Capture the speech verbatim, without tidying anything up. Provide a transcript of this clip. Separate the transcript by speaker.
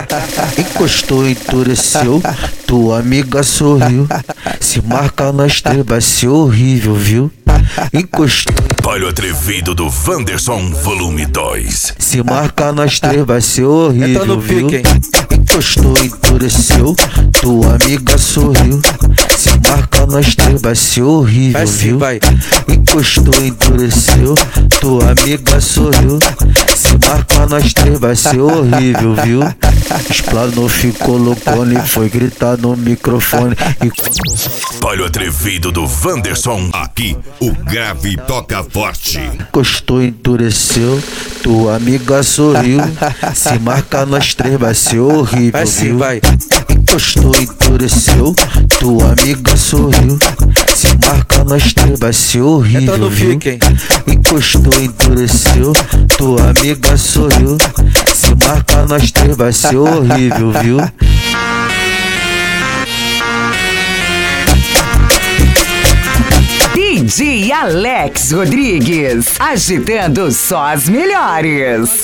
Speaker 1: Encostou, endureceu, tua amiga sorriu. Se marcar nós três vai ser horrível, viu? Encostou.
Speaker 2: Olha o atrevido do Wanderson, volume dois.
Speaker 1: Se marcar nós três vai ser horrível,
Speaker 3: entra no
Speaker 1: viu?
Speaker 3: pique, hein?
Speaker 1: Encostou, endureceu, tua amiga sorriu. Se marcar nós três vai ser horrível,
Speaker 3: Vai sim,
Speaker 1: viu?
Speaker 3: vai.
Speaker 1: Encostou, endureceu, tua amiga sorriu. Se marcar nós três vai ser horrível, viu? Explanou, ficou loucona e foi gritar no microfone. E...
Speaker 2: Olha o atrevido do Wanderson, aqui o grave toca forte.
Speaker 1: Encostou, endureceu, tua amiga sorriu. Se marcar nós três vai ser horrível,
Speaker 3: Vai sim,
Speaker 1: viu?
Speaker 3: vai.
Speaker 1: Encostou, endureceu, tua amiga sorriu. Se marcar nós três vai ser horrível,
Speaker 3: entra no
Speaker 1: viu?
Speaker 3: pique, hein?
Speaker 1: Encostou, endureceu, tua amiga sorriu. Se marcar nós três vai ser horrível, viu?
Speaker 4: D J Alex Rodrigues, agitando só as melhores.